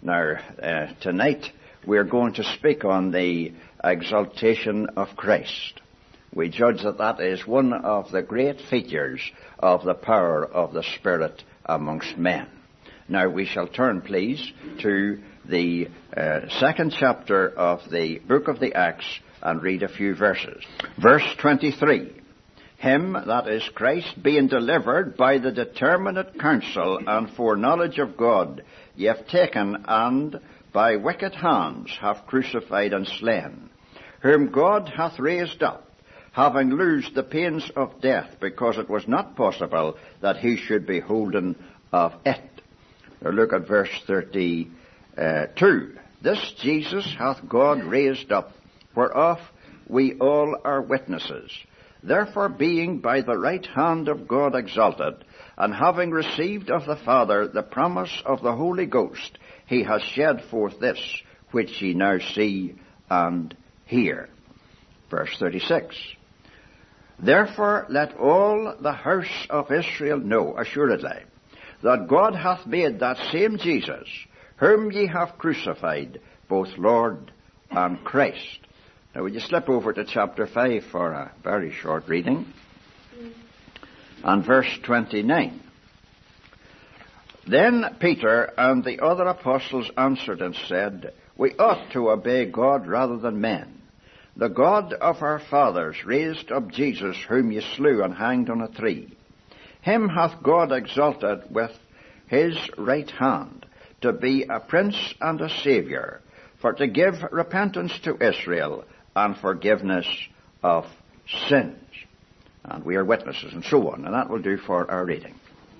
Now, tonight we're going to speak on the exaltation of Christ. We judge that that is one of the great features of the power of the Spirit amongst men. Now we shall turn, please, to the second chapter of the book of the Acts and read a few verses. Verse 23. Him, that is Christ, being delivered by the determinate counsel and foreknowledge of God, ye have taken and by wicked hands have crucified and slain, whom God hath raised up, having loosed the pains of death, because it was not possible that he should be holden of it. Now look at verse 32. This Jesus hath God raised up, whereof we all are witnesses. Therefore, being by the right hand of God exalted, and having received of the Father the promise of the Holy Ghost, he has shed forth this, which ye now see and hear. Verse 36. Therefore let all the house of Israel know assuredly, that God hath made that same Jesus, whom ye have crucified, both Lord and Christ. Now, would you slip over to chapter 5 for a very short reading? And verse 29. Then Peter and the other apostles answered and said, We ought to obey God rather than men. The God of our fathers raised up Jesus, whom ye slew and hanged on a tree. Him hath God exalted with his right hand, to be a prince and a saviour, for to give repentance to Israel, and forgiveness of sins. And we are witnesses, and so on. And that will do for our reading.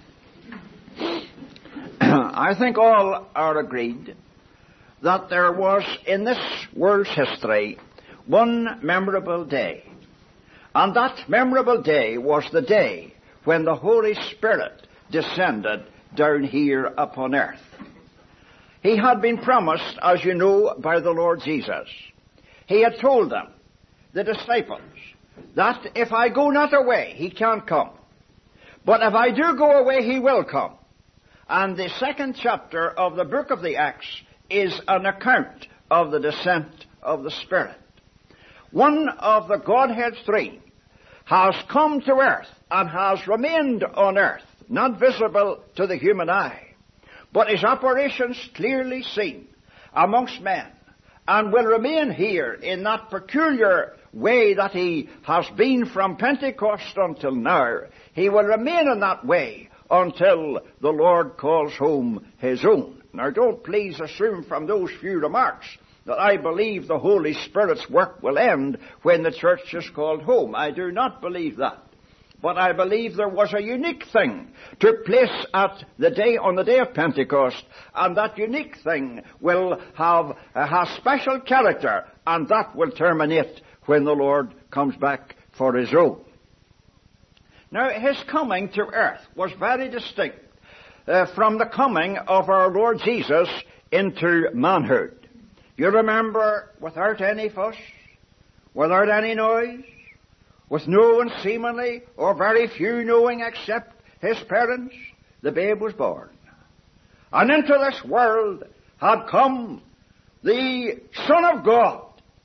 I think all are agreed that there was in this world's history one memorable day. And that memorable day was the day when the Holy Spirit descended down here upon earth. He had been promised, as you know, by the Lord Jesus. He had told them, the disciples, that if I go not away, he can't come. But if I do go away, he will come. And the second chapter of the book of the Acts is an account of the descent of the Spirit. One of the Godhead three has come to earth and has remained on earth, not visible to the human eye, but his operations clearly seen amongst men, and will remain here in that peculiar way that he has been from Pentecost until now. He will remain in that way until the Lord calls home his own. Now, don't please assume from those few remarks that I believe the Holy Spirit's work will end when the church is called home. I do not believe that. But I believe there was a unique thing took place on the day of Pentecost, and that unique thing will have special character, and that will terminate when the Lord comes back for his own. Now, his coming to earth was very distinct from the coming of our Lord Jesus into manhood. You remember, without any fuss, without any noise, with no one seemingly, or very few knowing except his parents, the babe was born. And into this world had come the Son of God,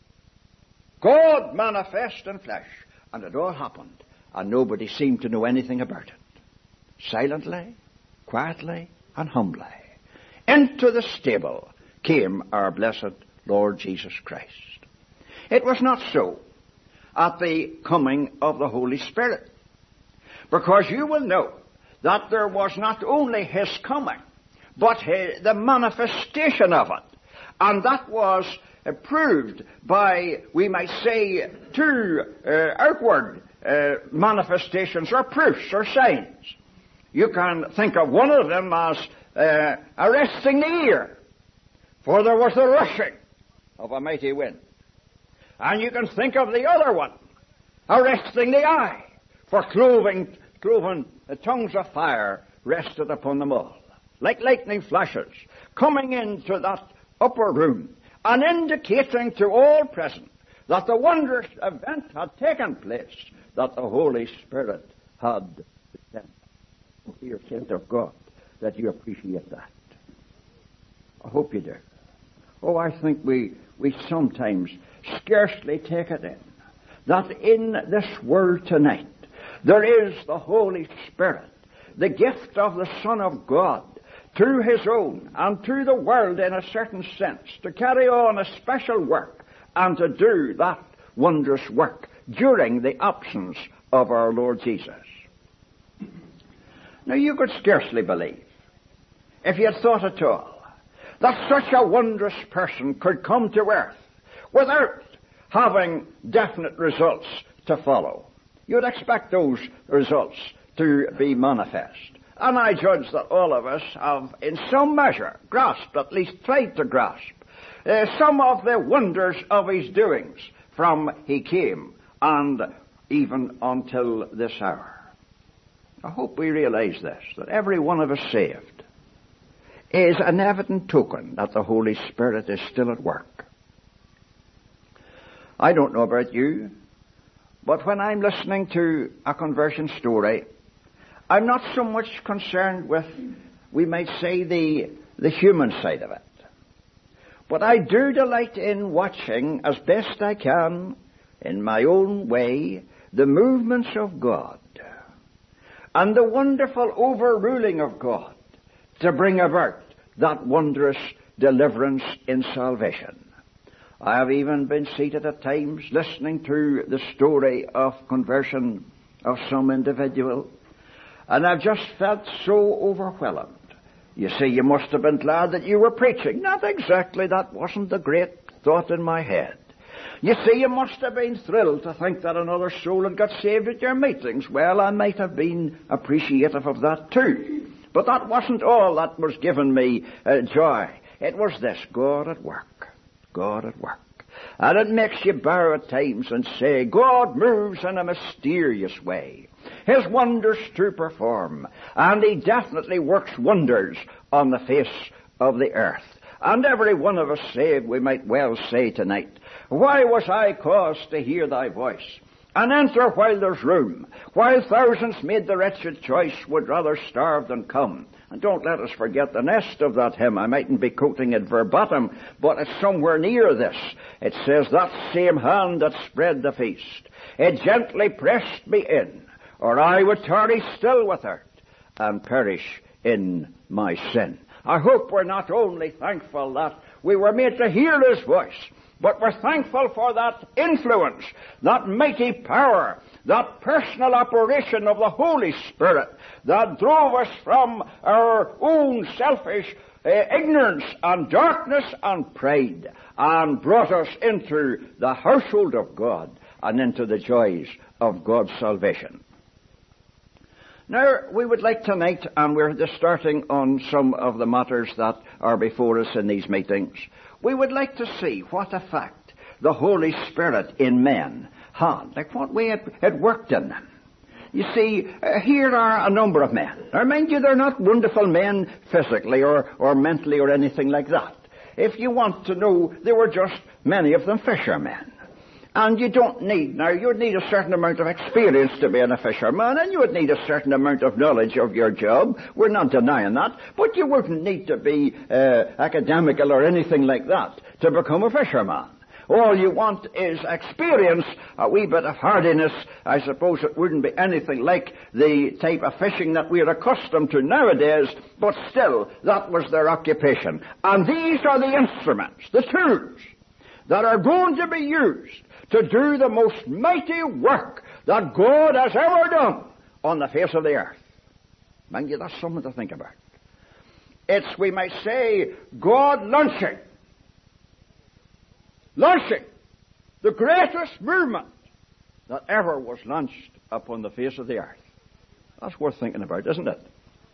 God manifest in flesh. And it all happened, and nobody seemed to know anything about it. Silently, quietly, and humbly, into the stable came our blessed Lord Jesus Christ. It was not so at the coming of the Holy Spirit, because you will know that there was not only his coming, but the manifestation of it, and that was proved by, we might say, two outward manifestations or proofs or signs. You can think of one of them as arresting the ear, for there was the rushing of a mighty wind. And you can think of the other one, arresting the eye, for cloven tongues of fire rested upon them all, like lightning flashes, coming into that upper room, and indicating to all present that the wondrous event had taken place, that the Holy Spirit had descended. Dear saint of God, that you appreciate that. I hope you do. Oh, I think we sometimes scarcely take it in, that in this world tonight there is the Holy Spirit, the gift of the Son of God, to His own and to the world in a certain sense, to carry on a special work and to do that wondrous work during the absence of our Lord Jesus. Now, you could scarcely believe, if you had thought at all, that such a wondrous person could come to earth without having definite results to follow. You'd expect those results to be manifest. And I judge that all of us have, in some measure, grasped, at least tried to grasp, some of the wonders of His doings from He came and even until this hour. I hope we realize this, that every one of us saved is an evident token that the Holy Spirit is still at work. I don't know about you, but when I'm listening to a conversion story, I'm not so much concerned with, we might say, the human side of it. But I do delight in watching, as best I can, in my own way, the movements of God and the wonderful overruling of God to bring about that wondrous deliverance in salvation. I have even been seated at times listening to the story of conversion of some individual, and I've just felt so overwhelmed. You see, you must have been glad that you were preaching. Not exactly. That wasn't the great thought in my head. You see, you must have been thrilled to think that another soul had got saved at your meetings. Well, I might have been appreciative of that too. But that wasn't all that was giving me joy. It was this: God at work. God at work. And it makes you bow at times and say, God moves in a mysterious way, His wonders to perform, and He definitely works wonders on the face of the earth. And every one of us saved, we might well say tonight, why was I caused to hear Thy voice, and enter while there's room, while thousands made the wretched choice, would rather starve than come? And don't let us forget the nest of that hymn. I mightn't be quoting it verbatim, but it's somewhere near this. It says, that same hand that spread the feast, it gently pressed me in, or I would tarry still with it and perish in my sin. I hope we're not only thankful that we were made to hear His voice, but we're thankful for that influence, that mighty power, that personal operation of the Holy Spirit that drove us from our own selfish ignorance and darkness and pride and brought us into the household of God and into the joys of God's salvation. Now, we would like tonight, and we're just starting on some of the matters that are before us in these meetings, we would like to see what effect the Holy Spirit in men had, like what way it worked in them. You see, here are a number of men. Now, mind you, they're not wonderful men physically or mentally or anything like that. If you want to know, they were just, many of them, fishermen. And you don't need, now you would need a certain amount of experience to be a fisherman, and you would need a certain amount of knowledge of your job. We're not denying that, but you wouldn't need to be academical or anything like that to become a fisherman. All you want is experience, a wee bit of hardiness. I suppose it wouldn't be anything like the type of fishing that we're accustomed to nowadays, but still, that was their occupation. And these are the instruments, the tools, that are going to be used to do the most mighty work that God has ever done on the face of the earth. Mind you, that's something to think about. It's, we might say, God launching the greatest movement that ever was launched upon the face of the earth. That's worth thinking about, isn't it?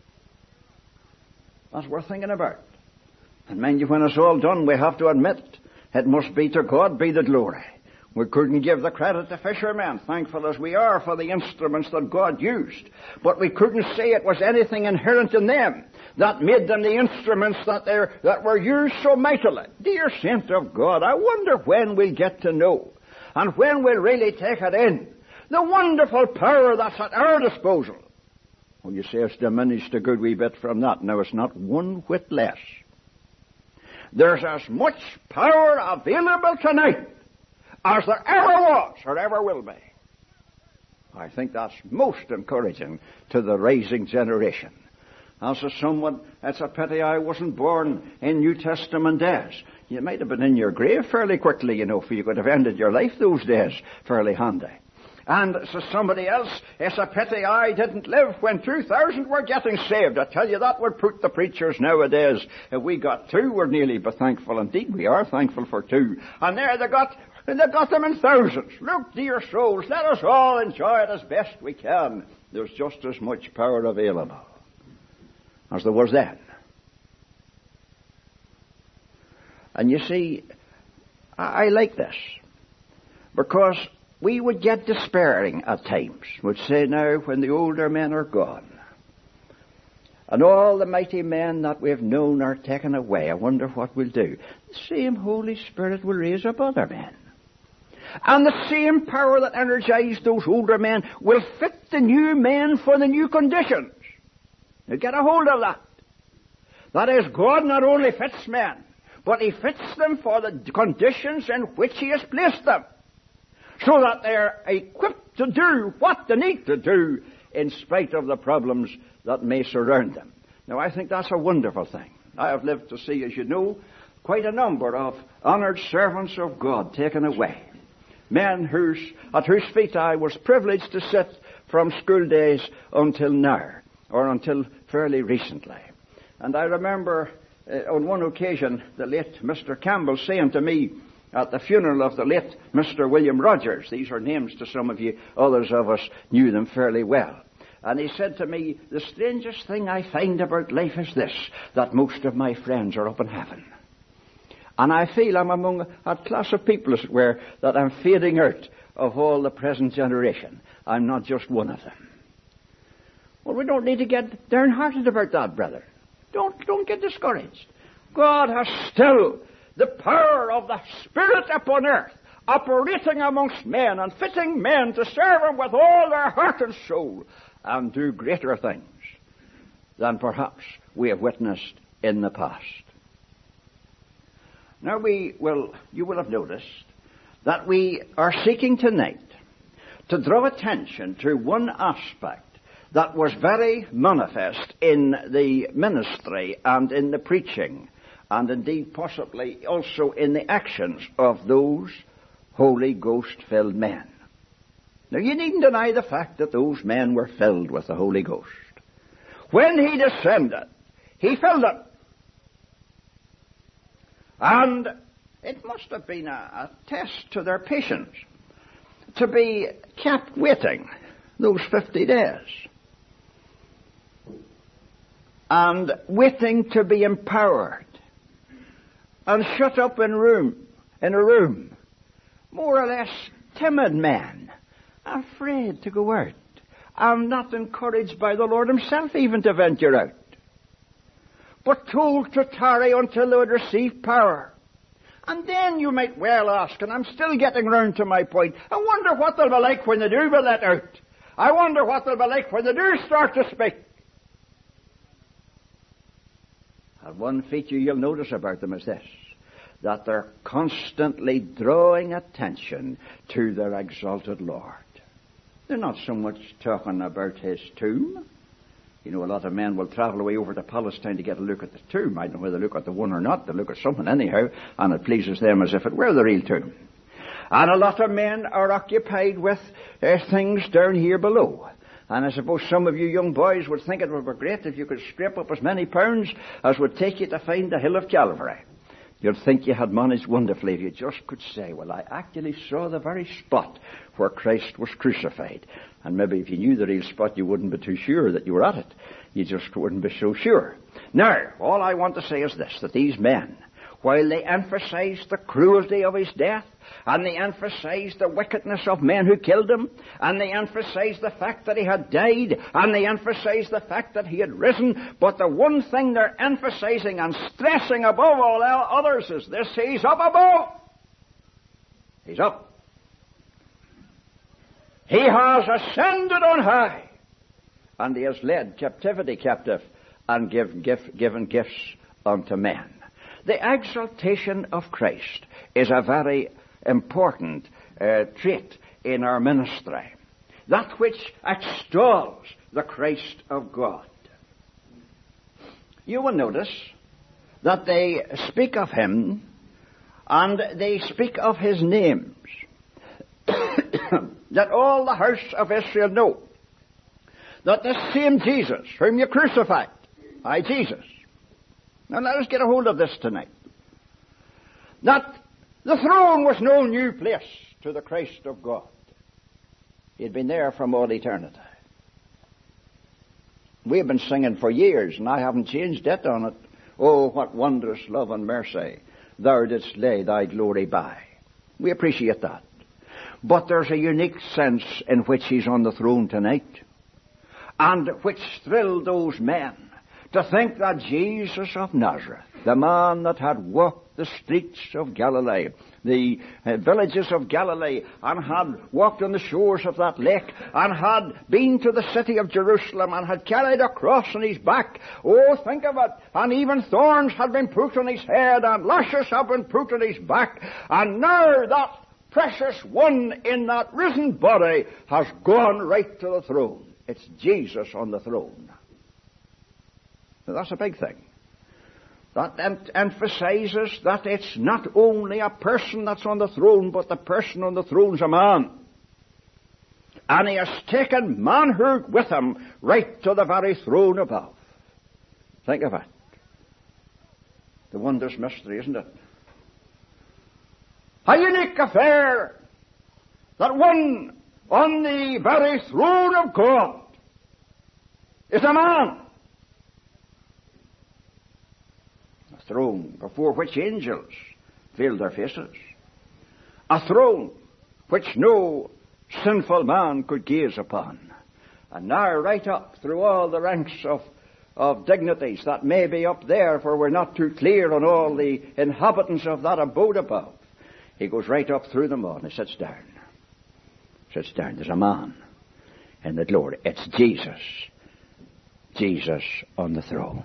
That's worth thinking about. And mind you, when it's all done, we have to admit it must be to God be the glory. We couldn't give the credit to fishermen, thankful as we are for the instruments that God used. But we couldn't say it was anything inherent in them that made them the instruments that were used so mightily. Dear saint of God, I wonder when we'll get to know, and when we'll really take it in, the wonderful power that's at our disposal. Well, you say it's diminished a good wee bit from that. Now, it's not one whit less. there's as much power available tonight as there ever was or ever will be. I think that's most encouraging to the rising generation. As a someone, it's a pity I wasn't born in New Testament days. You might have been in your grave fairly quickly, you know, for you could have ended your life those days fairly handy. And so somebody else, it's a pity I didn't live when 2,000 were getting saved. I tell you, that would put the preachers nowadays. If we got 2, we're nearly be thankful. Indeed, we are thankful for 2. And there they got them in thousands. Look, dear souls, let us all enjoy it as best we can. There's just as much power available as there was then. And you see, I like this, because we would get despairing at times. We'd say, now, when the older men are gone, and all the mighty men that we've known are taken away, I wonder what we'll do. The same Holy Spirit will raise up other men. And the same power that energized those older men will fit the new men for the new conditions. Now get a hold of that. That is, God not only fits men, but He fits them for the conditions in which He has placed them, so that they're equipped to do what they need to do in spite of the problems that may surround them. Now, I think that's a wonderful thing. I have lived to see, as you know, quite a number of honored servants of God taken away. Men at whose feet I was privileged to sit from school days until now, or until fairly recently. And I remember on one occasion the late Mr. Campbell saying to me at the funeral of the late Mr. William Rogers — these are names to some of you, others of us knew them fairly well — and he said to me, the strangest thing I find about life is this, that most of my friends are up in heaven. And I feel I'm among a class of people, as it were, that I'm fading out of all the present generation. I'm not just one of them. Well, we don't need to get downhearted about that, brother. Don't get discouraged. God has still the power of the Spirit upon earth, operating amongst men and fitting men to serve Him with all their heart and soul, and do greater things than perhaps we have witnessed in the past. Now you will have noticed that we are seeking tonight to draw attention to one aspect that was very manifest in the ministry and in the preaching, and indeed possibly also in the actions of those Holy Ghost-filled men. Now, you needn't deny the fact that those men were filled with the Holy Ghost. When He descended, He filled them. And it must have been a test to their patience to be kept waiting those 50 days. And waiting to be empowered. And shut up in a room. More or less timid men, afraid to go out, and not encouraged by the Lord Himself even to venture out, but told to tarry until they would receive power. And then you might well ask, and I'm still getting round to my point, I wonder what they'll be like when they do be let out. I wonder what they'll be like when they do start to speak. And one feature you'll notice about them is this, that they're constantly drawing attention to their exalted Lord. They're not so much talking about His tomb. You know, a lot of men will travel away over to Palestine to get a look at the tomb. I don't know whether they look at the one or not. They look at something anyhow, and it pleases them as if it were the real tomb. And a lot of men are occupied with things down here below. And I suppose some of you young boys would think it would be great if you could scrape up as many pounds as would take you to find the hill of Calvary. You'd think you had managed wonderfully if you just could say, well, I actually saw the very spot where Christ was crucified. And maybe if you knew the real spot, you wouldn't be too sure that you were at it. You just wouldn't be so sure. Now, all I want to say is this, that these men, while they emphasized the cruelty of His death, and they emphasized the wickedness of men who killed Him, and they emphasized the fact that He had died, and they emphasized the fact that He had risen, but the one thing they're emphasizing and stressing above all others is this: He's up above. He's up. He has ascended on high, and He has led captivity captive and given gifts unto men. The exaltation of Christ is a very important trait in our ministry. That which extols the Christ of God. You will notice that they speak of him and they speak of his names. That all the house of Israel know that this same Jesus whom you crucified, Jesus. Now let us get a hold of this tonight. That the throne was no new place to the Christ of God. He had been there from all eternity. We have been singing for years, and I haven't changed it on it. Oh, what wondrous love and mercy thou didst lay thy glory by. We appreciate that. But there's a unique sense in which he's on the throne tonight, and which thrilled those men to think that Jesus of Nazareth, the man that had walked the streets of Galilee, the villages of Galilee, and had walked on the shores of that lake, and had been to the city of Jerusalem, and had carried a cross on his back. Oh, think of it. And even thorns had been put on his head, and lashes had been put on his back. And now that precious one in that risen body has gone right to the throne. It's Jesus on the throne. Now, that's a big thing. That emphasizes that it's not only a person that's on the throne, but the person on the throne's a man. And he has taken manhood with him right to the very throne above. Think of it. The wondrous mystery, isn't it? A unique affair that one on the very throne of God is a man. A throne before which angels veiled their faces. A throne which no sinful man could gaze upon. And now right up through all the ranks of dignities that may be up there, for we're not too clear on all the inhabitants of that abode above. He goes right up through them all and he sits down. Sits down. There's a man in the glory. It's Jesus. Jesus on the throne.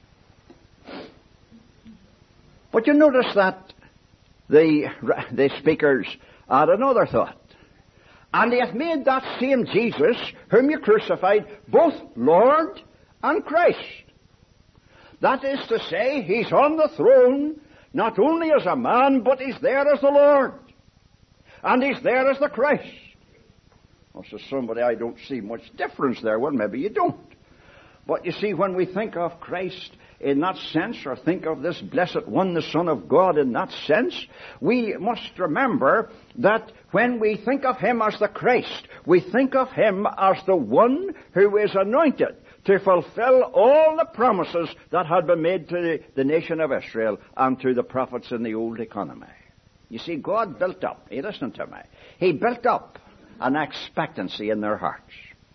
But you notice that the speakers had another thought. And they have made that same Jesus, whom you crucified, both Lord and Christ. That is to say, he's on the throne, not only as a man, but he's there as the Lord. And he's there as the Christ. Well, says somebody, I don't see much difference there. Well, maybe you don't. But you see, when we think of Christ in that sense, or think of this blessed one, the Son of God, in that sense, we must remember that when we think of him as the Christ, we think of him as the one who is anointed to fulfill all the promises that had been made to the nation of Israel and to the prophets in the old economy. You see, God built up, listen to me, he built up an expectancy in their hearts.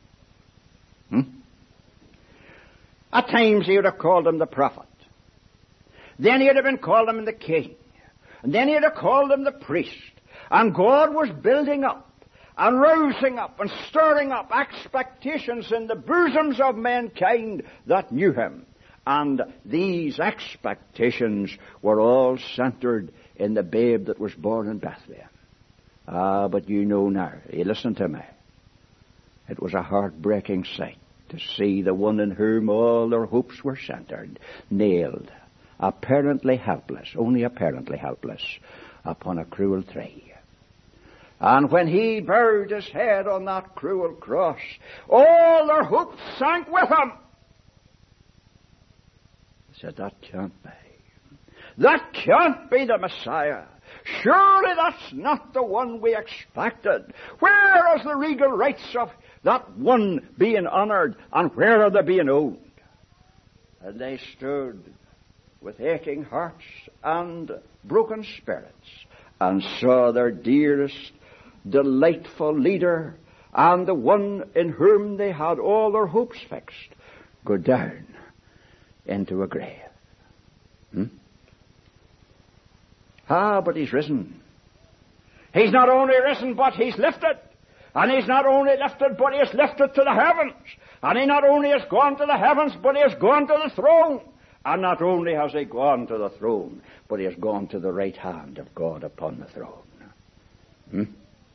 At times he would have called him the prophet. Then he would have been called him the king. And then he would have called him the priest. And God was building up and rousing up and stirring up expectations in the bosoms of mankind that knew him. And these expectations were all centered in the babe that was born in Bethlehem. But you know now, listen to me, it was a heartbreaking sight to see the one in whom all their hopes were centered, nailed, apparently helpless, only apparently helpless, upon a cruel tree. And when he bowed his head on that cruel cross, all their hopes sank with him. They said, that can't be. That can't be the Messiah. Surely that's not the one we expected. Where is the regal rights of that one being honored, and where are they being owned? And they stood with aching hearts and broken spirits and saw their dearest, delightful leader and the one in whom they had all their hopes fixed go down into a grave. But he's risen. He's not only risen, but he's lifted. And he's not only lifted, but he is lifted to the heavens. And he not only has gone to the heavens, but he has gone to the throne. And not only has he gone to the throne, but he has gone to the right hand of God upon the throne.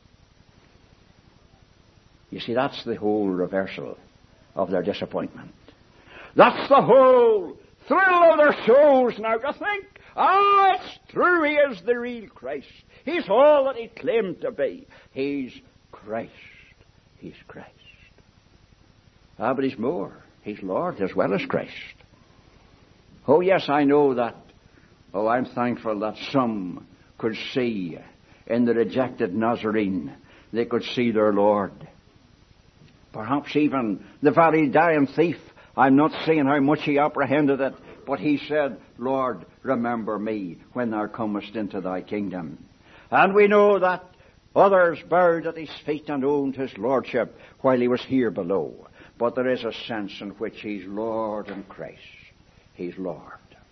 You see, that's the whole reversal of their disappointment. That's the whole thrill of their souls now to think, it's true, he is the real Christ. He's all that he claimed to be. He's Christ. He's Christ. But he's more. He's Lord as well as Christ. Oh, yes, I know that. Oh, I'm thankful that some could see in the rejected Nazarene, they could see their Lord. Perhaps even the very dying thief, I'm not saying how much he apprehended it, but he said, Lord, remember me when thou comest into thy kingdom. And we know that others bowed at his feet and owned his lordship while he was here below. But there is a sense in which he's Lord in Christ. He's Lord.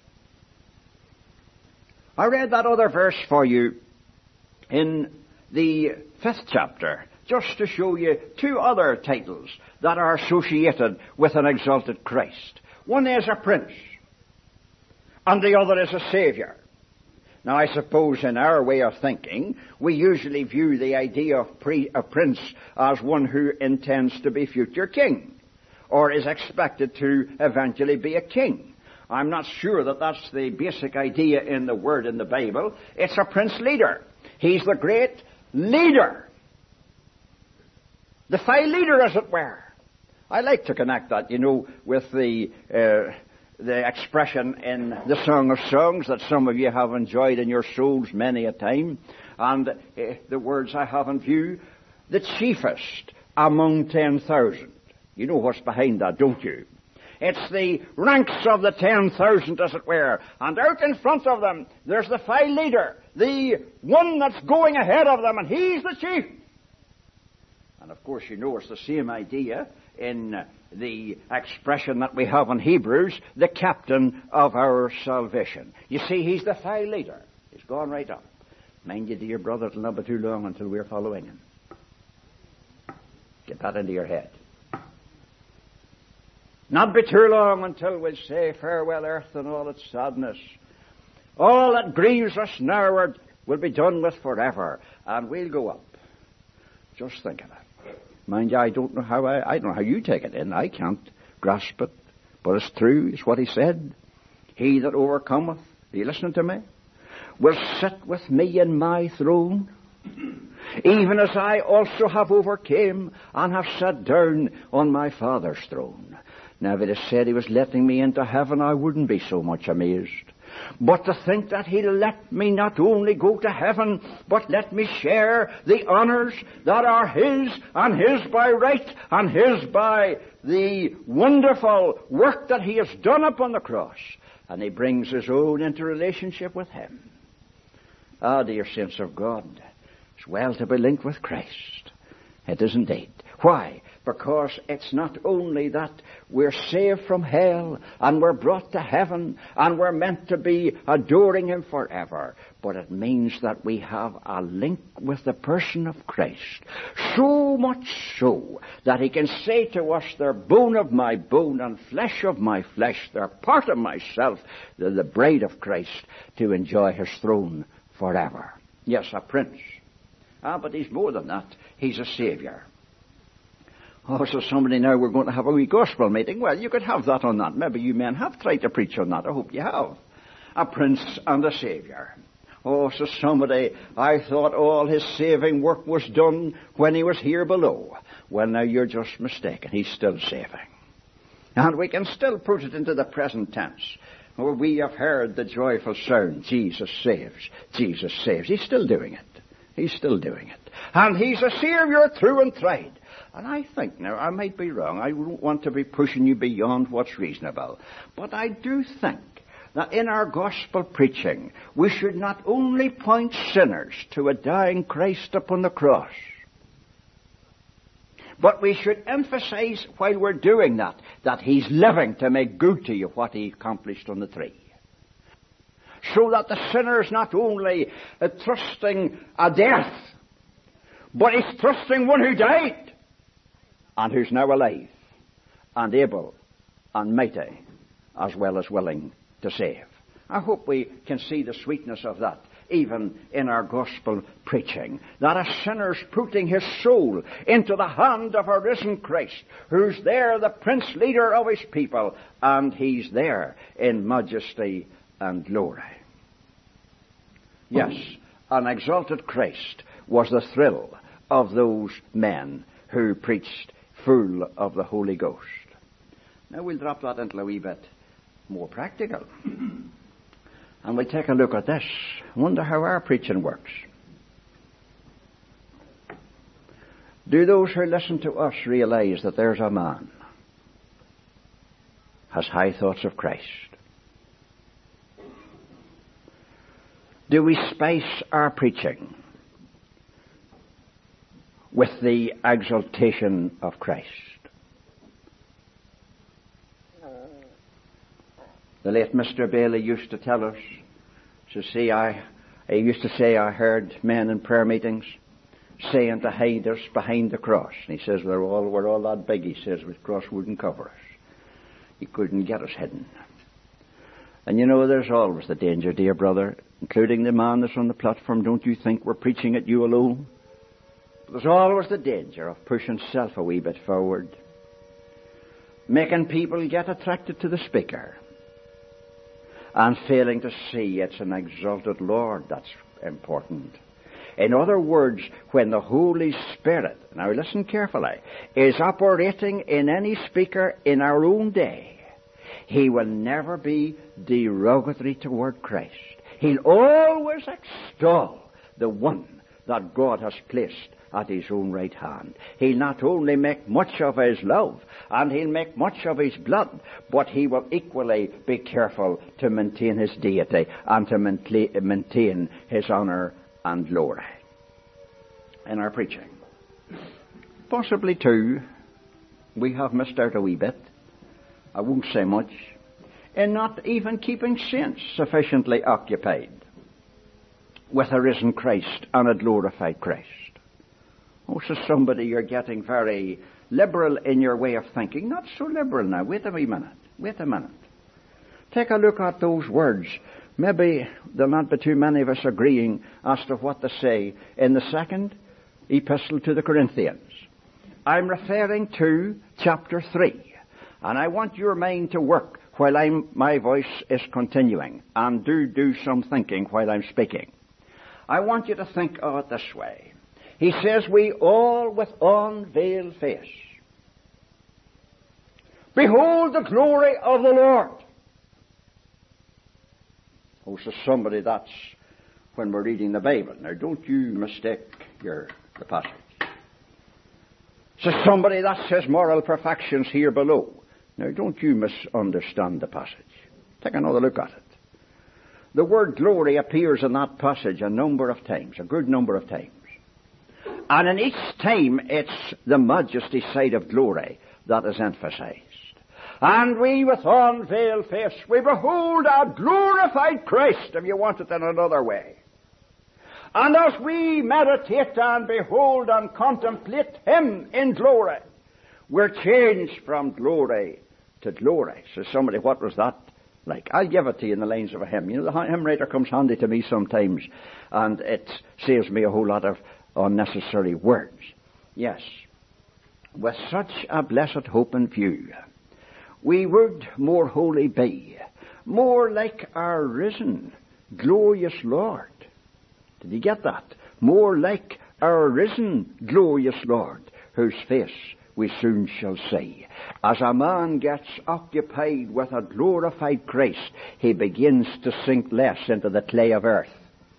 I read that other verse for you in the 5th chapter, just to show you two other titles that are associated with an exalted Christ. One is a prince, and the other is a Savior. Now, I suppose in our way of thinking, we usually view the idea of a prince as one who intends to be future king, or is expected to eventually be a king. I'm not sure that that's the basic idea in the word in the Bible. It's a prince leader. He's the great leader. The file leader, as it were. I like to connect that, with the expression in the Song of Songs that some of you have enjoyed in your souls many a time. And the words I have in view, the chiefest among 10,000. You know what's behind that, don't you? It's the ranks of the 10,000, as it were. And out in front of them, there's the file leader, the one that's going ahead of them, and he's the chief. And of course, it's the same idea in the expression that we have in Hebrews, the captain of our salvation. You see, he's the file leader. He's gone right up. Mind you, dear brother, it'll not be too long until we're following him. Get that into your head. Not be too long until we say, farewell earth and all its sadness. All that grieves us now will be done with forever, and we'll go up. Just think of it. Mind you, I don't know how you take it in. I can't grasp it, but it's true. It's what he said. He that overcometh, are you listening to me, will sit with me in my throne, even as I also have overcame and have sat down on my Father's throne. Now, if it had said he was letting me into heaven, I wouldn't be so much amazed. But to think that he'll let me not only go to heaven, but let me share the honors that are his, and his by right, and his by the wonderful work that he has done upon the cross. And he brings his own into relationship with him. Dear saints of God, it's well to be linked with Christ. It is indeed. Why? Because it's not only that we're saved from hell and we're brought to heaven and we're meant to be adoring him forever, but it means that we have a link with the person of Christ. So much so that he can say to us, they're bone of my bone and flesh of my flesh, they're part of myself, they're the bride of Christ, to enjoy his throne forever. Yes, a prince. But he's more than that. He's a Savior. So somebody now, we're going to have a wee gospel meeting. Well, you could have that on that. Maybe you men have tried to preach on that. I hope you have. A prince and a Savior. So somebody, I thought all his saving work was done when he was here below. Well, now you're just mistaken. He's still saving. And we can still put it into the present tense. We have heard the joyful sound, Jesus saves. Jesus saves. He's still doing it. He's still doing it. And he's a Savior through and through. And I think, now, I might be wrong. I don't want to be pushing you beyond what's reasonable. But I do think that in our gospel preaching, we should not only point sinners to a dying Christ upon the cross, but we should emphasize while we're doing that he's living to make good to you what he accomplished on the tree. So that the sinner is not only trusting a death, but he's trusting one who died, and who's now alive, and able, and mighty, as well as willing to save. I hope we can see the sweetness of that, even in our gospel preaching, that a sinner's putting his soul into the hand of a risen Christ, who's there, the prince leader of his people, and he's there in majesty and glory. Yes, an exalted Christ was the thrill of those men who preached full of the Holy Ghost. Now we'll drop that into a wee bit more practical. And we'll take a look at this. I wonder how our preaching works. Do those who listen to us realize that there's a man has high thoughts of Christ? Do we spice our preaching with the exaltation of Christ? The late Mr. Bailey used to tell us, he used to say, I heard men in prayer meetings saying to hide us behind the cross. And he says, we're all that big, he says, with cross wouldn't cover us. He couldn't get us hidden. And you know, there's always the danger, dear brother, including the man that's on the platform. Don't you think we're preaching at you alone? There's always the danger of pushing self a wee bit forward, making people get attracted to the speaker, and failing to see it's an exalted Lord that's important. In other words, when the Holy Spirit, now listen carefully, is operating in any speaker in our own day, he will never be derogatory toward Christ. He'll always extol the one that God has placed at his own right hand. He'll not only make much of his love, and he'll make much of his blood, but he will equally be careful to maintain his deity and to maintain his honor and glory in our preaching. Possibly, too, we have missed out a wee bit, I won't say much, in not even keeping saints sufficiently occupied with a risen Christ and a glorified Christ. Oh, so somebody, you're getting very liberal in your way of thinking. Not so liberal now. Wait a minute. Take a look at those words. Maybe there'll not be too many of us agreeing as to what they say in the second epistle to the Corinthians. I'm referring to chapter 3. And I want your mind to work while my voice is continuing. And do some thinking while I'm speaking. I want you to think of it this way. He says, we all with unveiled face behold the glory of the Lord. Oh, so somebody, that's when we're reading the Bible. Now, don't you mistake the passage. So somebody, that says moral perfections here below. Now, don't you misunderstand the passage. Take another look at it. The word glory appears in that passage a number of times, a good number of times. And in each time, it's the majesty side of glory that is emphasized. And we with unveiled face, we behold our glorified Christ, if you want it in another way. And as we meditate and behold and contemplate him in glory, we're changed from glory to glory. So somebody, what was that like? I'll give it to you in the lines of a hymn. You know, the hymn writer comes handy to me sometimes, and it saves me a whole lot of unnecessary words. Yes, with such a blessed hope in view, we would more holy be, more like our risen, glorious Lord. Did you get that? More like our risen, glorious Lord, whose face we soon shall see. As a man gets occupied with a glorified Christ, he begins to sink less into the clay of earth.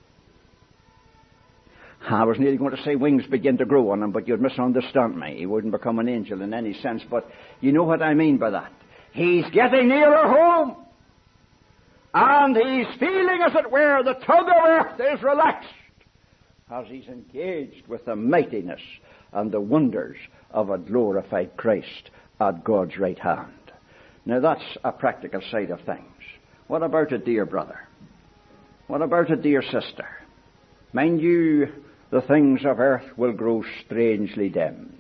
I was nearly going to say wings begin to grow on him, but you'd misunderstand me. He wouldn't become an angel in any sense, but you know what I mean by that. He's getting nearer home, and he's feeling, as it were, the tug of earth is relaxed as he's engaged with the mightiness and the wonders of a glorified Christ at God's right hand. Now that's a practical side of things. What about a dear brother? What about a dear sister? Mind you, the things of earth will grow strangely dim.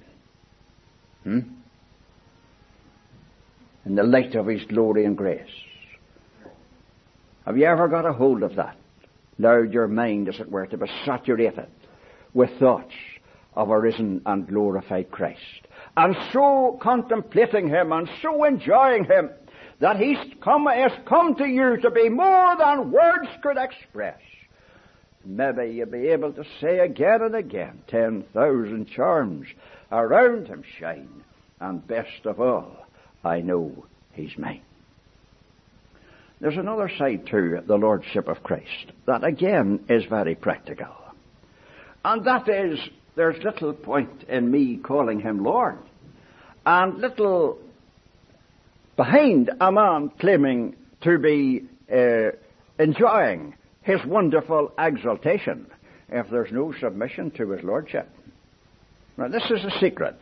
In the light of his glory and grace. Have you ever got a hold of that? Allowed your mind, as it were, to be saturated with thoughts of a risen and glorified Christ, and so contemplating him and so enjoying him that has come to you to be more than words could express. Maybe you'll be able to say again and again, 10,000 charms around him shine, and best of all, I know he's mine. There's another side to the Lordship of Christ that again is very practical. And that is, there's little point in me calling him Lord, and little behind a man claiming to be enjoying his wonderful exaltation if there's no submission to his Lordship. Now, this is a secret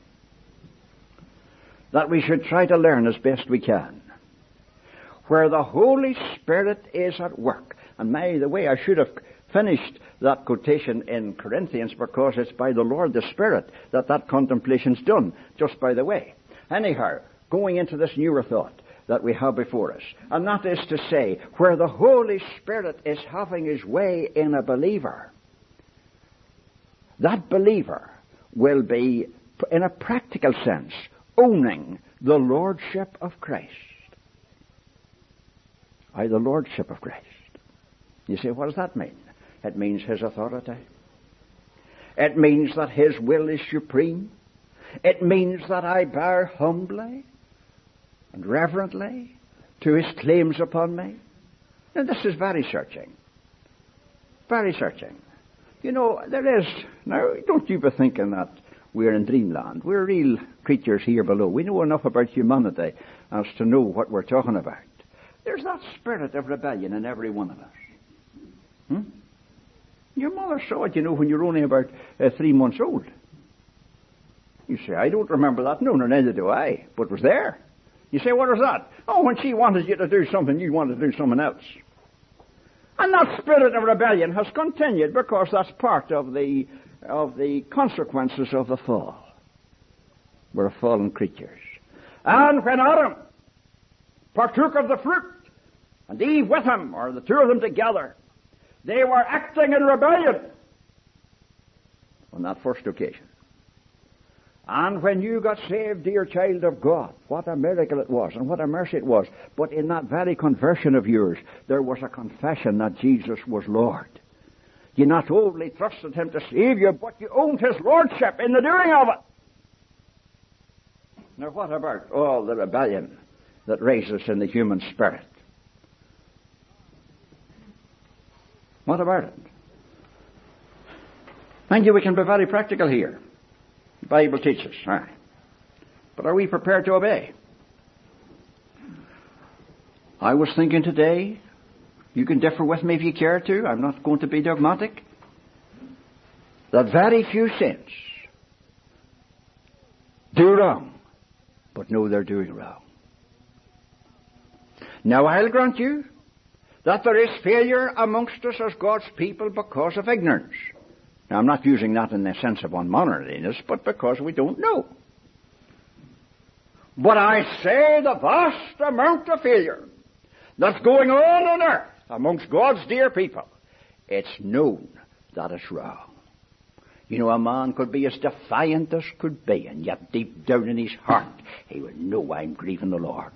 that we should try to learn as best we can. Where the Holy Spirit is at work. And by the way, I should have finished that quotation in Corinthians, because it's by the Lord the Spirit that contemplation's done, just by the way. Anyhow, going into this newer thought that we have before us, and that is to say, where the Holy Spirit is having his way in a believer, that believer will be, in a practical sense, owning the Lordship of Christ. The Lordship of Christ. You say, what does that mean? It means his authority. It means that his will is supreme. It means that I bow humbly and reverently to his claims upon me. Now, this is very searching. Very searching. You know, there is... Now, don't you be thinking that we're in dreamland. We're real creatures here below. We know enough about humanity as to know what we're talking about. There's that spirit of rebellion in every one of us. Your mother saw it, when you were only about 3 months old. You say, I don't remember that. No, neither do I. But it was there. You say, what was that? Oh, when she wanted you to do something, you wanted to do something else. And that spirit of rebellion has continued because that's part of the consequences of the fall. We're fallen creatures. And when Adam partook of the fruit, and Eve with him, or the two of them together, they were acting in rebellion on that first occasion. And when you got saved, dear child of God, what a miracle it was, and what a mercy it was. But in that very conversion of yours, there was a confession that Jesus was Lord. You not only trusted him to save you, but you owned his lordship in the doing of it. Now, what about all the rebellion that raises in the human spirit? What about it? Mind you, we can be very practical here. The Bible teaches. Right. But are we prepared to obey? I was thinking today, you can differ with me if you care to, I'm not going to be dogmatic, that very few saints do wrong, but know they're doing wrong. Now, I'll grant you that there is failure amongst us as God's people because of ignorance. Now, I'm not using that in the sense of unmannerliness, but because we don't know. But I say the vast amount of failure that's going on earth amongst God's dear people, it's known that it's wrong. A man could be as defiant as could be, and yet deep down in his heart, he would know I'm grieving the Lord.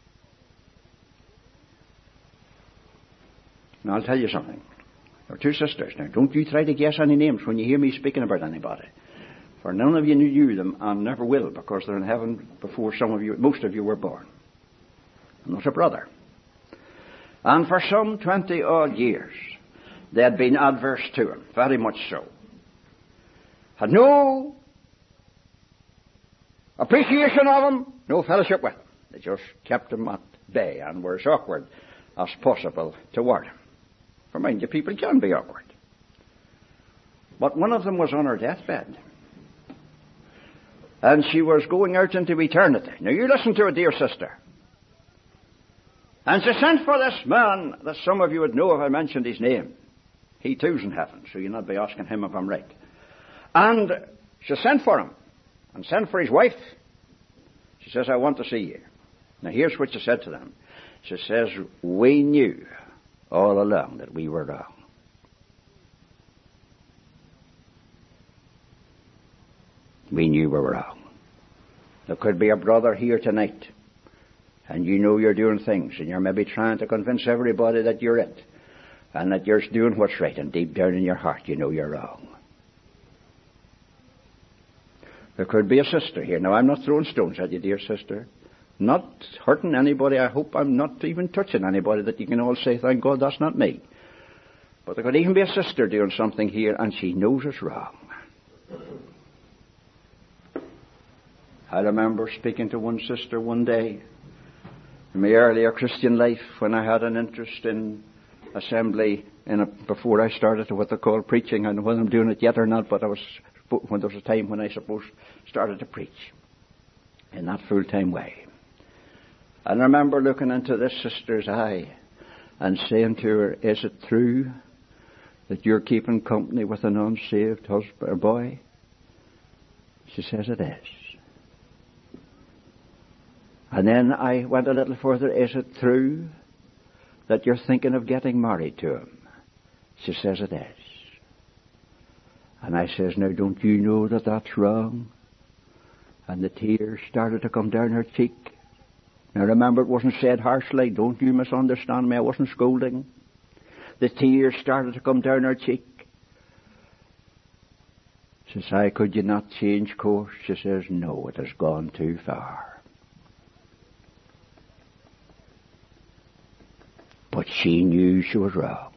Now, I'll tell you something. There are 2 sisters. Now, don't you try to guess any names when you hear me speaking about anybody. For none of you knew them and never will, because they're in heaven before most of you were born. And there's a brother. And for some 20-odd years, they had been adverse to him, very much so. Had no appreciation of him, no fellowship with him. They just kept him at bay and were as awkward as possible toward him. For mind you, people can be awkward. But one of them was on her deathbed. And she was going out into eternity. Now you listen to it, dear sister. And she sent for this man that some of you would know if I mentioned his name. He too's in heaven, so you'll not be asking him if I'm right. And she sent for him, and sent for his wife. She says, I want to see you. Now here's what she said to them. She says, we knew all along that we were wrong. We knew we were wrong. There could be a brother here tonight, and you know you're doing things, and you're maybe trying to convince everybody that you're it, and that you're doing what's right, and deep down in your heart you know you're wrong. There could be a sister here. Now, I'm not throwing stones at you, dear sister. Not hurting anybody. I hope I'm not even touching anybody that you can all say, thank God that's not me. But there could even be a sister doing something here, and she knows it's wrong. I remember speaking to one sister one day in my earlier Christian life when I had an interest in assembly before I started what they call preaching. I don't know whether I'm doing it yet or not, but when there was a time when I suppose started to preach in that full-time way. And I remember looking into this sister's eye and saying to her, is it true that you're keeping company with an unsaved husband or boy? She says it is. And then I went a little further. Is it true that you're thinking of getting married to him? She says it is. And I says, now don't you know that that's wrong? And the tears started to come down her cheek. Now remember, it wasn't said harshly. Don't you misunderstand me. I wasn't scolding. The tears started to come down her cheek. She says, could you not change course? She says, no, it has gone too far. But she knew she was wrong.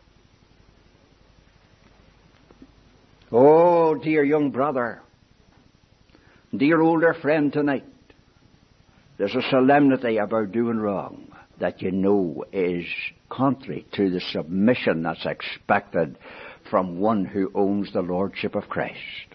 Oh, dear young brother, dear older friend tonight, there's a solemnity about doing wrong that you know is contrary to the submission that's expected from one who owns the Lordship of Christ.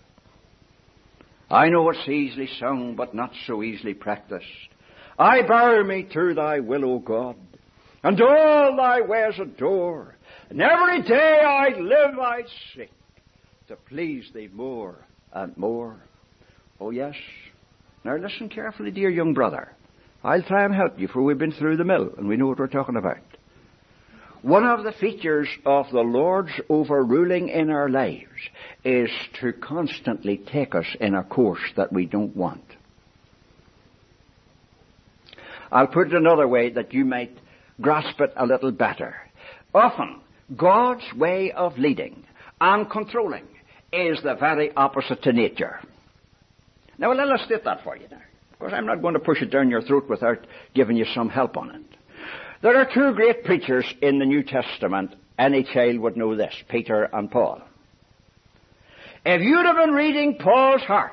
I know it's easily sung, but not so easily practiced. I bow me to thy will, O God, and all thy ways adore. And every day I live, I seek to please thee more and more. Oh yes. Now listen carefully, dear young brother. I'll try and help you, for we've been through the mill and we know what we're talking about. One of the features of the Lord's overruling in our lives is to constantly take us in a course that we don't want. I'll put it another way that you might grasp it a little better. Often, God's way of leading and controlling is the very opposite to nature. Now, I'll illustrate that for you now, because I'm not going to push it down your throat without giving you some help on it. There are two great preachers in the New Testament. Any child would know this, Peter and Paul. If you'd have been reading Paul's heart,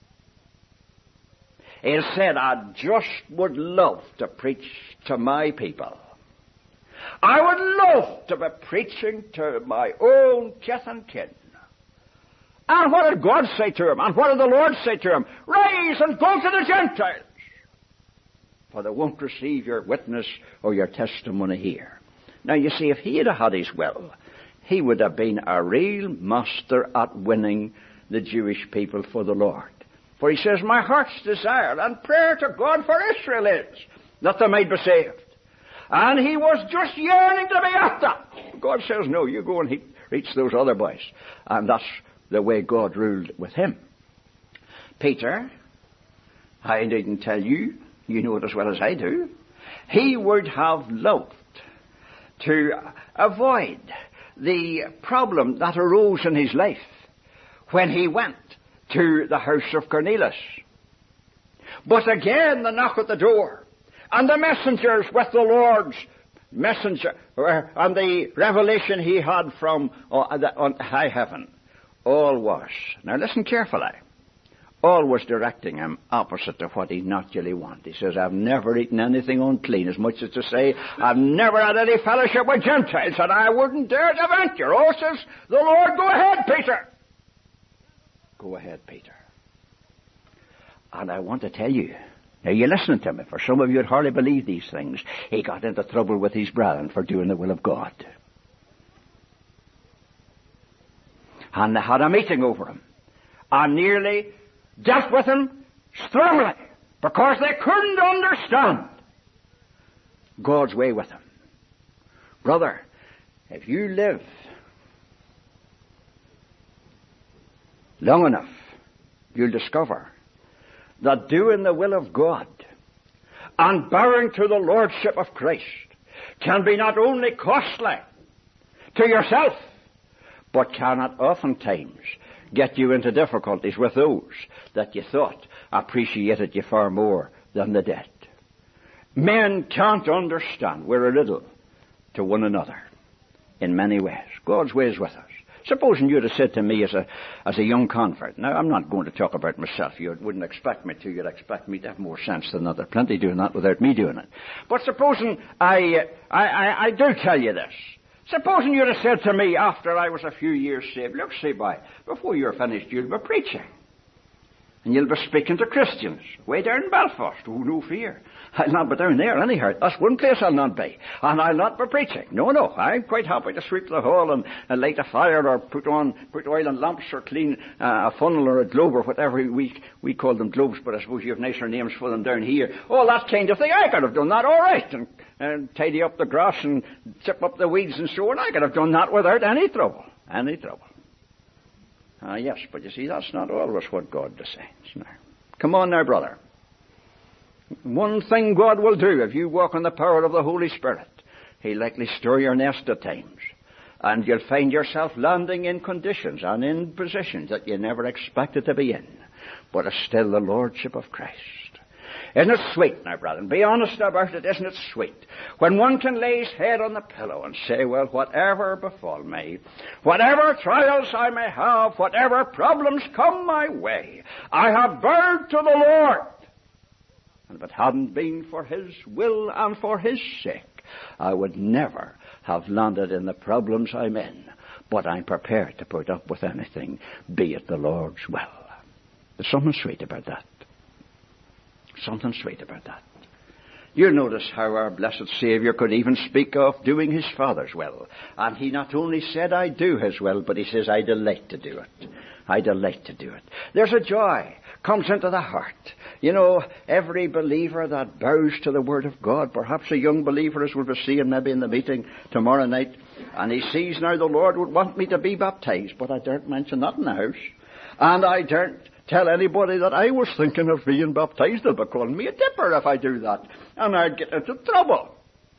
he said, I just would love to preach to my people. I would love to be preaching to my own kith and kin. And what did God say to him? And what did the Lord say to him? Rise and go to the Gentiles, for they won't receive your witness or your testimony here. Now you see, if he had had his will, he would have been a real master at winning the Jewish people for the Lord. For he says, my heart's desire and prayer to God for Israel is that they might be saved. And he was just yearning to be at that. God says, no, you go and reach those other boys. And that's the way God ruled with him. Peter, I needn't tell you, you know it as well as I do, he would have loved to avoid the problem that arose in his life when he went to the house of Cornelius. But again, the knock at the door, and the messengers with the Lord's messenger, and the revelation he had from on high heaven, all was, now listen carefully, all was directing him opposite to what he naturally wanted. He says, I've never eaten anything unclean, as much as to say, I've never had any fellowship with Gentiles, and I wouldn't dare to venture. Oh, says the Lord, go ahead, Peter. Go ahead, Peter. And I want to tell you, now you're listening to me, for some of you would hardly believe these things. He got into trouble with his brethren for doing the will of God. And they had a meeting over him, and nearly dealt with him strongly, because they couldn't understand God's way with him. Brother, if you live long enough, you'll discover that doing the will of God and bowing to the Lordship of Christ can be not only costly to yourself, but cannot oftentimes get you into difficulties with those that you thought appreciated you far more than they did. Men can't understand. We're a riddle to one another in many ways. God's way is with us. Supposing you'd have said to me as a young convert, now I'm not going to talk about myself, you wouldn't expect me to, you'd expect me to have more sense than that. There are plenty doing that without me doing it. But supposing I do tell you this, supposing you'd have said to me after I was a few years saved, look, see, boy, before you're finished you'll be preaching. And you'll be speaking to Christians way down in Belfast. Oh, no fear. I'll not be down there anyhow. That's one place I'll not be. And I'll not be preaching. No, I'm quite happy to sweep the hall and light a fire or put oil in lamps or clean a funnel or a globe or whatever we call them globes, but I suppose you have nicer names for them down here. All that kind of thing. I could have done that all right. And tidy up the grass and chip up the weeds and so on. I could have done that without any trouble. Yes, but you see, that's not always what God decides. Now, come on now, brother. One thing God will do if you walk in the power of the Holy Spirit, He'll likely stir your nest at times. And you'll find yourself landing in conditions and in positions that you never expected to be in. But it's still the Lordship of Christ. Isn't it sweet now, brethren? Be honest about it, isn't it sweet? When one can lay his head on the pillow and say, well, whatever befall me, whatever trials I may have, whatever problems come my way, I have bowed to the Lord. And if it hadn't been for His will and for His sake, I would never have landed in the problems I'm in. But I'm prepared to put up with anything, be it the Lord's will. There's something sweet about that. Something sweet about that. You notice how our blessed Saviour could even speak of doing His Father's will. And He not only said, I do His will, but He says, I delight to do it. I delight to do it. There's a joy comes into the heart. You know, every believer that bows to the Word of God, perhaps a young believer as we'll be seeing maybe in the meeting tomorrow night, and he sees now the Lord would want me to be baptized, but I daren't mention that in the house. And I daren't tell anybody that I was thinking of being baptized. They'll be calling me a dipper if I do that. And I'll get into trouble.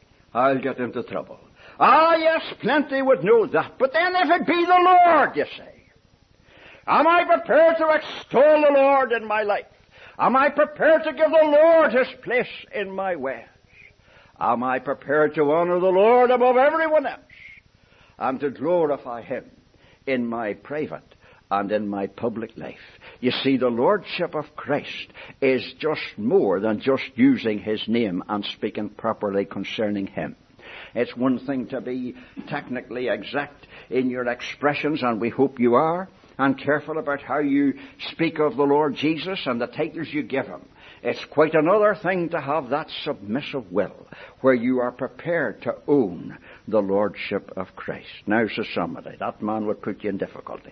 Ah, yes, plenty would know that. But then if it be the Lord, you say, am I prepared to extol the Lord in my life? Am I prepared to give the Lord His place in my ways? Am I prepared to honor the Lord above everyone else? And to glorify Him in my private and in my public life? You see, the Lordship of Christ is just more than just using His name and speaking properly concerning Him. It's one thing to be technically exact in your expressions, and we hope you are, and careful about how you speak of the Lord Jesus and the titles you give Him. It's quite another thing to have that submissive will where you are prepared to own the Lordship of Christ. Now, says somebody, that man would put you in difficulties.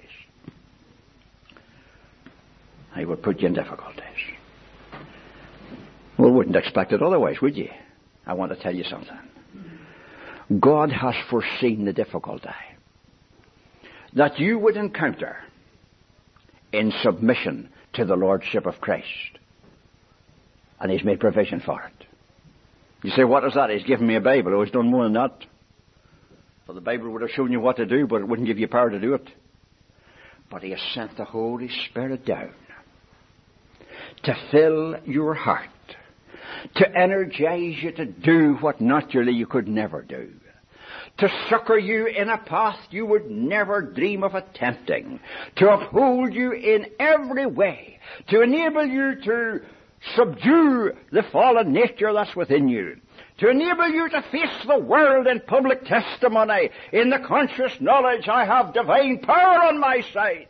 He would put you in difficulties. Well, wouldn't expect it otherwise, would you? I want to tell you something. God has foreseen the difficulty that you would encounter in submission to the Lordship of Christ. And He's made provision for it. You say, what is that? He's given me a Bible. Oh, He's done more than that. For the Bible would have shown you what to do, but it wouldn't give you power to do it. But He has sent the Holy Spirit down to fill your heart, to energize you to do what naturally you could never do, to succor you in a path you would never dream of attempting, to uphold you in every way, to enable you to subdue the fallen nature that's within you, to enable you to face the world in public testimony in the conscious knowledge I have divine power on my side.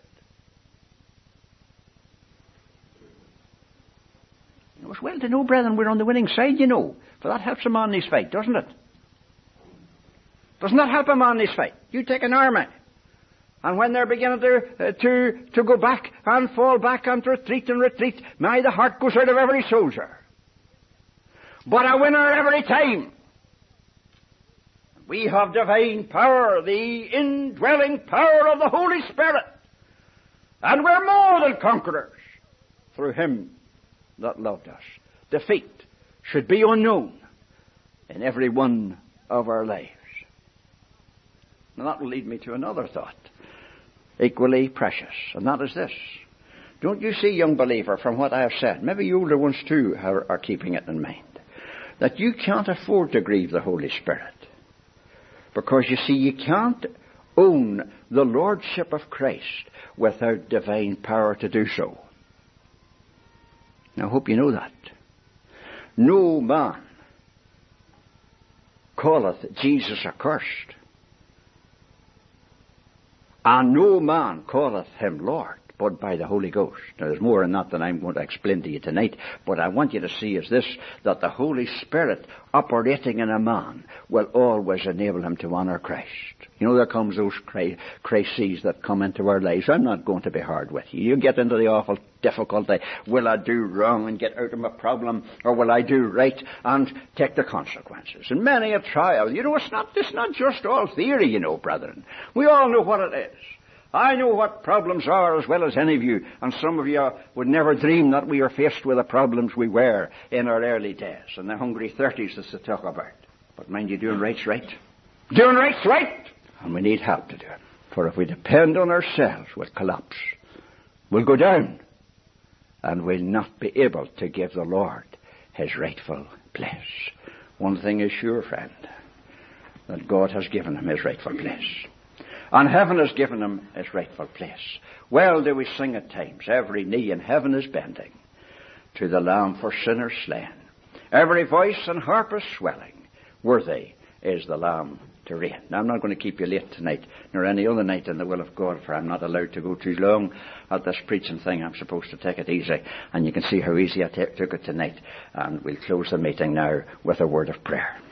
It's well to know, brethren, we're on the winning side, you know, for that helps a man in his fight, doesn't it? Doesn't that help a man in his fight? You take an army, and when they're beginning to go back and fall back and retreat, my, the heart goes out of every soldier. But a winner every time. We have divine power, the indwelling power of the Holy Spirit. And we're more than conquerors through him that loved us. Defeat should be unknown in every one of our lives. Now that will lead me to another thought, equally precious, and that is this. Don't you see, young believer, from what I have said, maybe you older ones too are keeping it in mind, that you can't afford to grieve the Holy Spirit. Because you see, you can't own the Lordship of Christ without divine power to do so. Now I hope you know that. No man calleth Jesus accursed, and no man calleth him Lord, but by the Holy Ghost. Now there's more in that than I'm going to explain to you tonight, but I want you to see is this, that the Holy Spirit operating in a man will always enable him to honour Christ. You know, there comes those crises that come into our lives. I'm not going to be hard with you. You get into the awful difficulty. Will I do wrong and get out of my problem, or will I do right and take the consequences? And many a trial. You know, it's not just all theory, you know, brethren. We all know what it is. I know what problems are as well as any of you, and some of you would never dream that we are faced with the problems we were in our early days, and the hungry 30s as they talk about. But mind you, doing right's right. Doing right's right! And we need help to do it. For if we depend on ourselves, we'll collapse. We'll go down, and we'll not be able to give the Lord his rightful place. One thing is sure, friend, that God has given him his rightful place. And heaven has given him his rightful place. Well do we sing at times, every knee in heaven is bending to the Lamb for sinners slain. Every voice and harp is swelling, worthy is the Lamb to reign. Now I'm not going to keep you late tonight, nor any other night in the will of God, for I'm not allowed to go too long at this preaching thing. I'm supposed to take it easy, and you can see how easy I took it tonight. And we'll close the meeting now with a word of prayer.